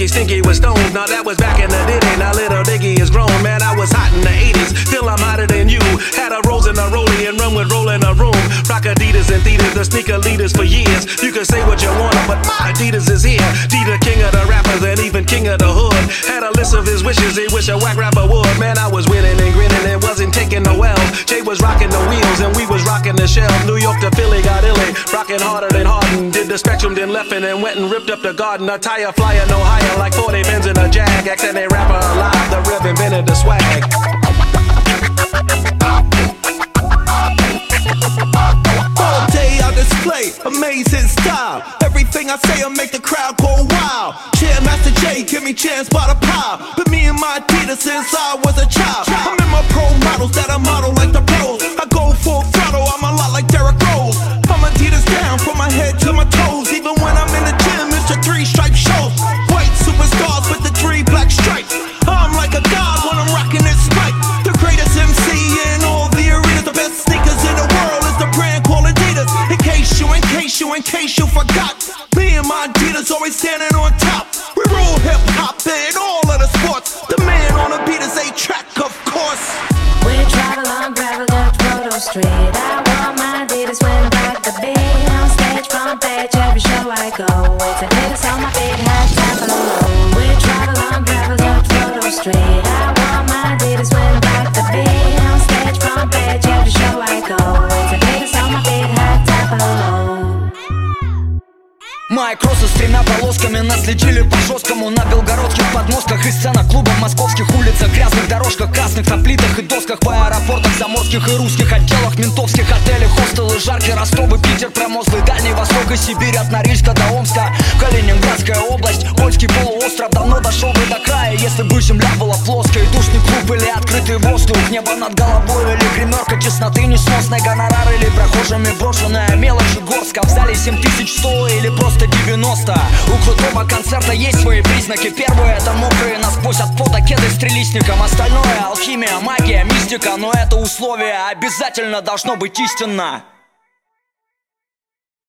Stinky, stinky with stones. Now that was back in the day. Now little Diggy is grown. Man, I was hot in the 80s. Still I'm hotter than you. Had a rose and a rollie and rum with roll in a room. Rock Adidas and Theaters, the sneaker leaders for years. You can say what you want, but my Adidas is here. Dita, king of the rappers and even king of the hood. Had a list of his wishes, he wish a whack rapper would. Man, I was winning and grinning and wasn't taking no L. Jay was rocking the wheels and we was rocking the shelf. New York to Philly got illy, rocking harder than Harden. Did the Spectrum, then left and went and ripped up the garden. A tire flying no higher, like 40 Benz in a Jag. Accent a rapper alive, the rev invented the swag. All day I display amazing style. Everything I say will make the crowd go wild. Master J, give me chance by the pile. But me and my Adidas since I was a child. I'm in my pro models that I model like the pros. I go full throttle, I'm a lot like Derrick Rose. I'm Adidas down from my head to my toes. Even when I'm in the gym, it's the 3-stripe shows. White superstars with the 3 black stripes. I'm like a god when I'm rocking this mic. The greatest MC in all the arenas. The best sneakers in the world is the brand called Adidas. In case you forgot, me and my Adidas always standing on top. We rule hip hop and all of the sports. The man on the beat is A-Track, of course. We travel on gravel, Dutch Photo Street. I want my Adidas when I rock the beat. On stage, front page, every show I go. It's Adidas on my feet, high top and low. We travel on gravel, Dutch Photo Street. I want my Adidas when I rock the beat. On stage, front page, every show I go. It's Adidas on my feet, high top and low. Мои кроссы с 3 полосками наследили по жесткому. На белгородских подмостках и сценах клубов, московских улицах, грязных дорожках, красных на плитах и досках. По аэропортах заморских и русских отделах, ментовских отелях, хостелы, жаркий Ростов и Питер, промозглый Дальний Восток и Сибирь, от Норильска до Омска. Калининградская область, Польский полуостров давно дошел бы до края. Если бы земля была плоской, душный клуб или открытый воздух, небо над головой или гримерка чесноты несносной, гонорар или прохожими брошенная мелочь и горстка. В зале 7100 или просто 90. У крутого концерта есть свои признаки. Первые — это мокрые насквозь от пота кеды с трилистником. Остальное — алхимия, магия, мистика. Но это условие обязательно должно быть истинно.